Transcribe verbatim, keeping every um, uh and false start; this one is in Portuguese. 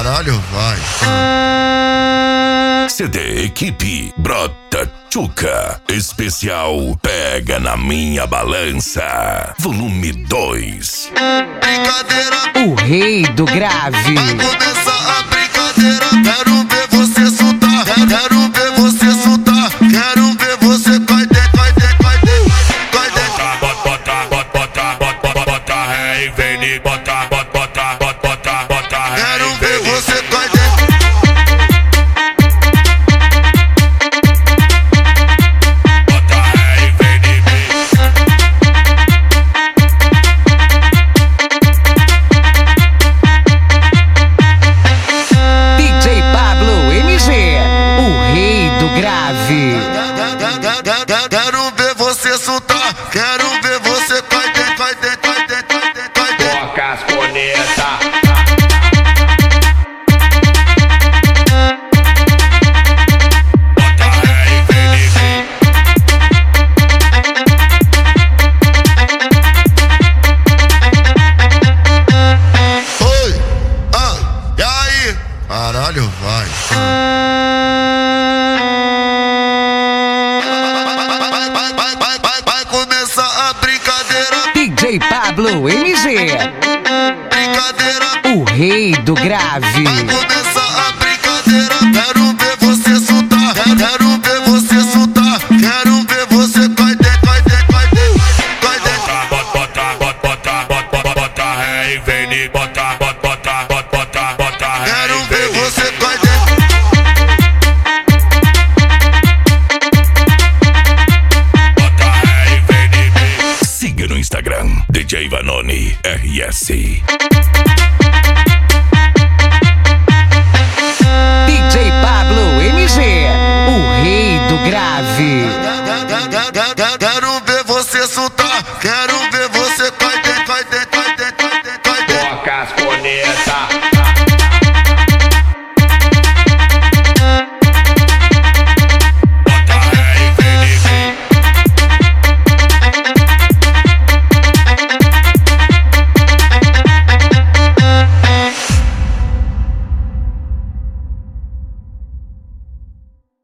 Caralho, vai. C D Equipe Brota Tchuca. Especial Pega na Minha Balança. Volume dois. Brincadeira. O rei do grave. Vai começar a brincadeira. Quero ver você soltar. Quero ver você soltar. Quero ver você vai de, vai de, vai de, vai de. Bota, bota, bota, bota, bota, bota, rei, vem, bota, bota, bota, bota, bota, rei. Quero ver você vai de. Quero ver você soltar, quero ver você vai dentro, vai dentro, vai dentro, vai dentro, vai dentro. Toca as cornetas. Oi, ah, e aí? Caralho, vai. D J Pablo M G. Brincadeira. O rei do grave. Vai começar a brincadeira. Quero ver você soltar. Quero ver você soltar. Quero ver você vai dentro, vai dentro, vai dentro, vai dentro. Bota, bota, bota, bota, bota, bota, rei, vem, bota, bota, bota, bota, bota, rei. Quero ver você vai dentro. Siga no Instagram, D J Vanoni R S. D J Pablo M G. O rei do grave. Quero ver você soltar.